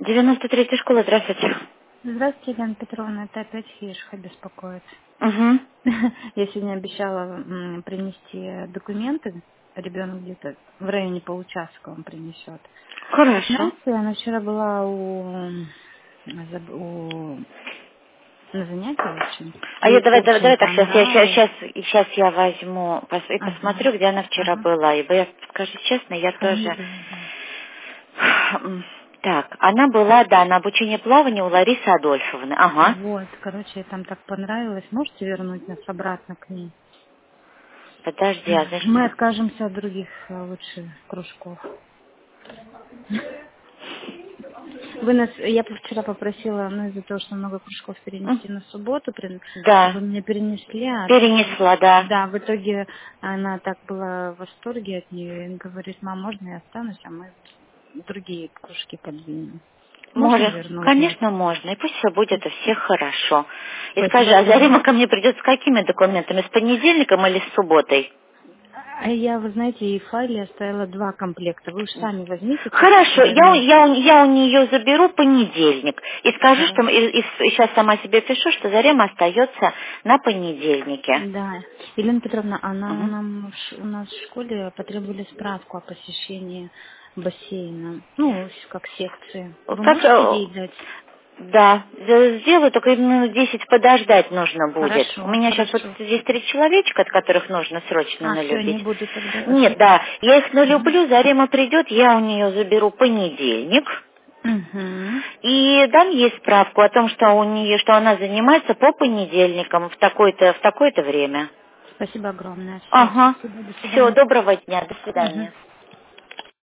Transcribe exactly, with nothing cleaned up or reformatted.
девяносто третья школа, здравствуйте. Здравствуйте, Елена Петровна, это опять Хишха беспокоит. Угу. Я сегодня обещала м, принести документы, ребенок где-то в районе получаса он принесет. Хорошо. Знаете, она вчера была у, заб- у на занятии, в общем, А я ей давай, давай, очень давай так, сейчас я, сейчас, понравилось. сейчас, сейчас я возьму пос- и Ага, посмотрю, где она вчера ага, была. Ибо я, скажу честно, я тоже... фамилию, да. М, Так, она была, да, на обучении плаванию у Ларисы Адольфовны. Ага. Вот, короче, ей там так понравилось. Можете вернуть нас обратно к ней? Подожди, а значит... Мы откажемся от других э, лучше кружков. Вы нас, я вчера попросила, ну, из-за того, что много кружков м, перенести на субботу, прин- Да, вы меня перенесли, а там, перенесла, да. да, в итоге она так была в восторге от нее и говорит: мам, можно я останусь, а мы другие кружки подвинем. Можно Может, вернуть нас? конечно, можно. И пусть все будет у всех хорошо. И скажи, Спасибо а огромное. Зарима ко мне придет с какими документами? С понедельником или с субботой? А я, вы знаете, и в файле оставила два комплекта. Вы уж сами возьмите, как Хорошо, я, у- вернуть. я, у- я у нее заберу понедельник и скажу, что Хорошо. и, сейчас сама себе пишу, что Зарема остается на понедельнике. Да. Елена Петровна, она Мгм. нам в ш- у нас в школе потребовали справку о посещении бассейна. Ну, как секции. Вы Как, можете э, ей дать? да, за- сделаю, только минут десять подождать нужно будет. У Хорошо, меня сейчас вот хорошо. здесь три человечка, от которых нужно срочно А, все, не налюбить. буду тогда. Нет, Спасибо. да, я их Угу. налюблю, Зарема придет, я у нее заберу понедельник. Угу. И дам ей справку о том, что у нее, что она занимается по понедельникам в такое-то, в такое-то время. Спасибо огромное. Все, Ага. спасибо. До Все, свидания. доброго дня, до Угу. свидания.